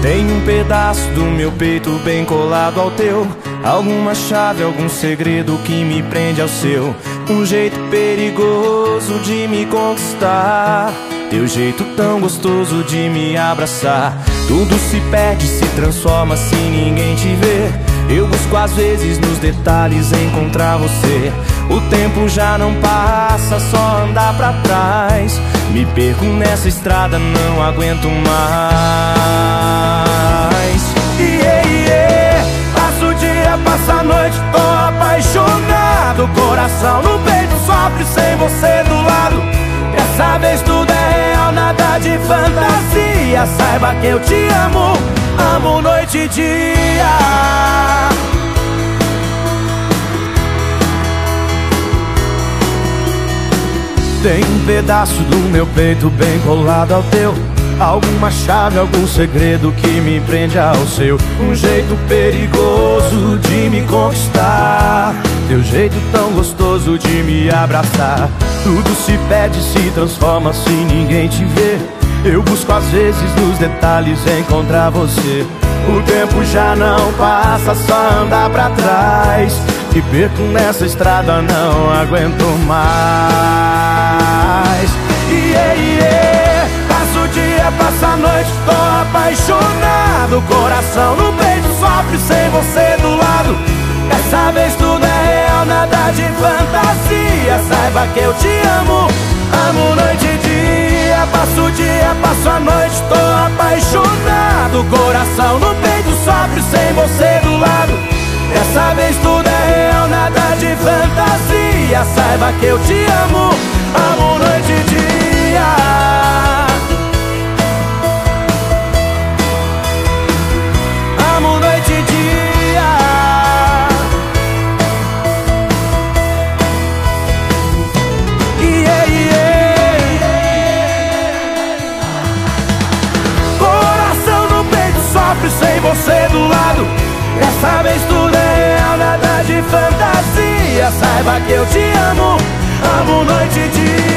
Tem um pedaço do meu peito bem colado ao teu, alguma chave, algum segredo que me prende ao seu. Um jeito perigoso de me conquistar, teu jeito tão gostoso de me abraçar. Tudo se perde, se transforma se ninguém te vê. Eu busco às vezes nos detalhes encontrar você. O tempo já não passa, só andar pra trás. Me perco nessa estrada, não aguento mais. Passa o dia, passa a noite, tô apaixonado. Coração no peito sofre sem você do lado. Dessa vez tudo é real, nada de fantasia. Saiba que eu te amo, amo noite e dia. Tem um pedaço do meu peito bem colado ao teu, alguma chave, algum segredo que me prende ao seu. Um jeito perigoso de me conquistar, teu jeito tão gostoso de me abraçar. Tudo se perde, se transforma se ninguém te vê. Eu busco às vezes nos detalhes encontrar você. O tempo já não passa, só andar pra trás. Me perco nessa estrada, não aguento mais. Passa o dia, passa a noite, tô apaixonado. Coração no peito sofre sem você do lado. Dessa vez tudo é real, nada de fantasia. Saiba que eu te amo, amo noite e dia. Passo o dia, passo a noite, tô apaixonado. Coração no peito sofre sem você do lado. Dessa vez tudo é real, nada de fantasia. Saiba que eu te amo, amo noite e dia. Amo noite e dia. Coração no peito sofre sem você do lado. Dessa vez tudo é real, nada de fantasia. Saiba que eu te amo, amo noite e dia.